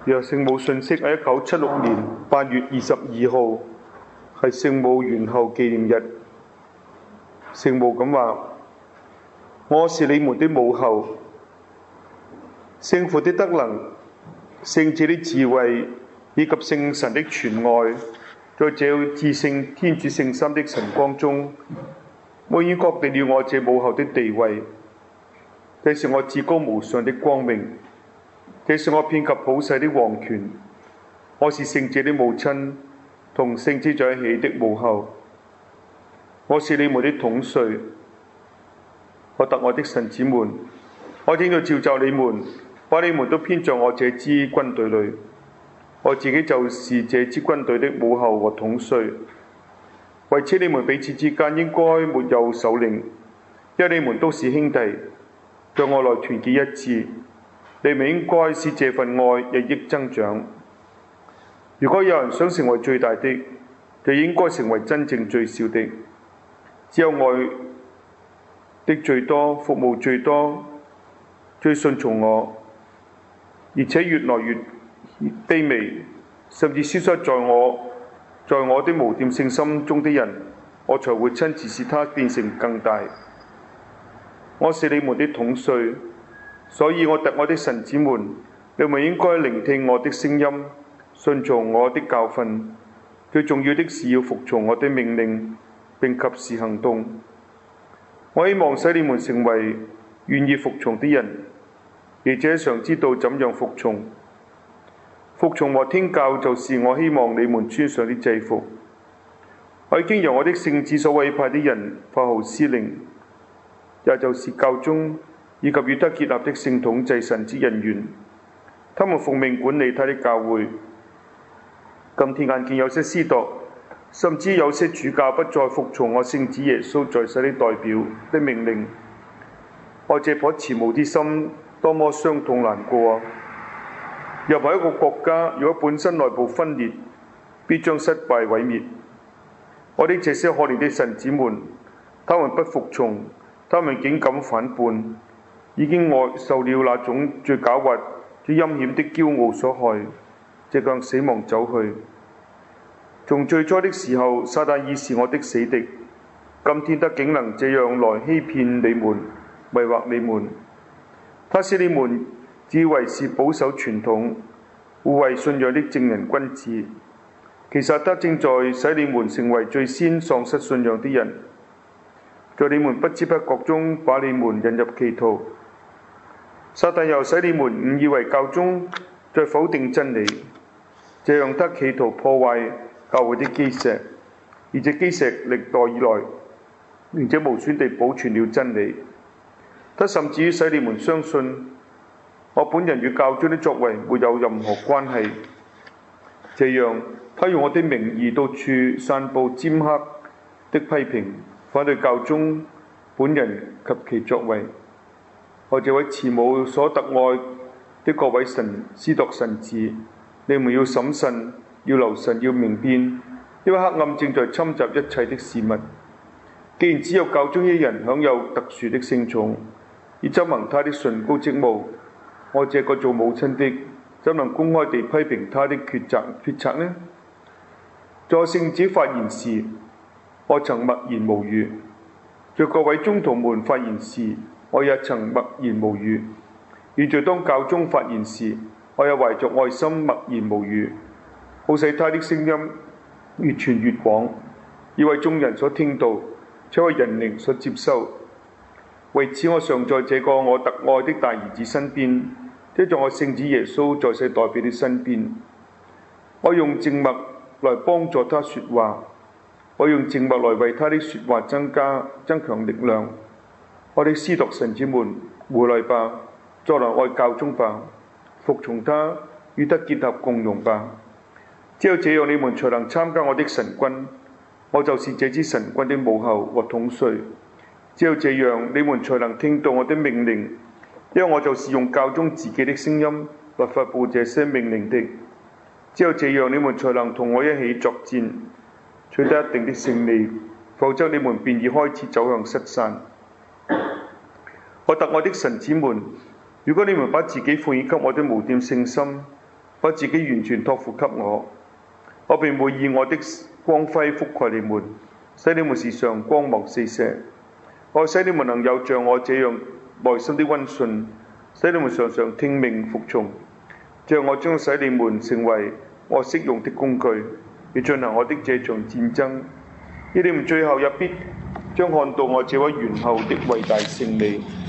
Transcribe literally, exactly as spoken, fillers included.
若聖母信息喺一九七六年八月二十二號，係聖母元后紀念日。聖母咁話：我是你們的母后，聖父的德能、聖子的智慧以及聖神的全愛，在這至聖天主聖心的晨光中，我已確定了我這母后的地位。這是我至高無上的光榮，這是我遍及普世的皇權。我是聖者的母親，同聖子在一起的母后。我是你們的統帥。我特愛的神子們，我正在召集你們，把你們都編在我這支軍隊裏。我自己就是這支軍隊的母后和統帥。為此，你們彼此之間應該沒有首領，因為你們都是兄弟，在我內團結一致。你們應該使這份愛日益增長。如果有人想成為最大的，就應該成為真正最小的。只有愛的最多，服務最多，最順從我，而且越來越卑微，甚至消失在我在我的無玷聖心中的人，我才會親自使他變成更大。我是你們的統帥，所以我特愛的神子們，你們應該聆聽我的聲音，順從我的教訓。最重要的是要服從我的命令，並及時行動。我希望使你們成為願意服從的人，而且常知道怎樣服從。服從和聽教就是我希望你們穿上的制服。我已經由我的聖子所委派的人發號施令，也就是教宗以及與他結合的聖統祭神之人員，他們奉命管理他的教會。今天眼見有些司鐸，甚至有些主教不再服從我聖子耶穌在世的代表的命令，我這顆慈母的心多麼傷痛難過啊！任何一個國家如果本身內部分裂，必將失敗毀滅。我的這些可憐的神子們，他們不服從，他們竟敢反叛，已經愛受了那種最狡猾、最陰險的驕傲所害，直向死亡走去。從最初的時候，撒旦已是我的死敵，今天他竟能這樣來欺騙你們、迷惑你們。他使你們自以為是保守傳統、護衛信仰的正人君子，其實他正在使你們成為最先喪失信仰的人，在你們不知不覺中把你們引入歧途。撒旦又使你們誤以為教宗在否定真理，這樣他企圖破壞教會的基石，而這基石歷代以來並且無損地保存了真理。他甚至於使你們相信我本人與教宗的作為沒有任何關係，這樣他用我的名義到處散佈尖刻的批評，反對教宗本人及其作為。我這位慈母所特愛的各位神司鐸神子，你們要審慎，要留神，要明辨，因為黑暗正在侵襲一切的事物。既然只有教宗一人享有特殊的聖寵，以執行他的崇高職務，我這個做母親的怎能公開地批評他的抉擇決策呢？在聖子發言時，我曾默然無語；在各位宗徒們發言時，我也曾默然無語。現在當教宗發言時，我也懷着愛心默然無語，好使他的聲音越傳越廣，以為眾人所聽到，且為人靈所接受。為此，我常在這個我特愛的大兒子身邊，即在我聖子耶穌在世代表的身邊。我用靜默來幫助他說話，我用靜默來為他的說話增加增強力量。我的司鐸神子們，回來吧，再來愛教宗吧，服從他，與他結合共融吧。只有這樣，你們才能參加我的神軍。我就是這支神軍的母后和統帥。只有這樣，你們才能聽到我的命令，因為我就是用教宗自己的聲音來發布這些命令的。只有這樣，你們才能同我一起作戰，取得一定的勝利，否則你們便已開始走向失散。我特愛的神子們，如果你們把自己奉獻給我的無玷聖心， 把自己完全託付給我，我便會以我的光輝覆蓋你們，使你們時常光芒四射。我使你們能有像我這樣內心的溫順，使你們常常聽命服從。這樣我將使你們成為我適用的工具，要進行我的這場戰爭。而你們最後也必將看到我這位元後的偉大勝利。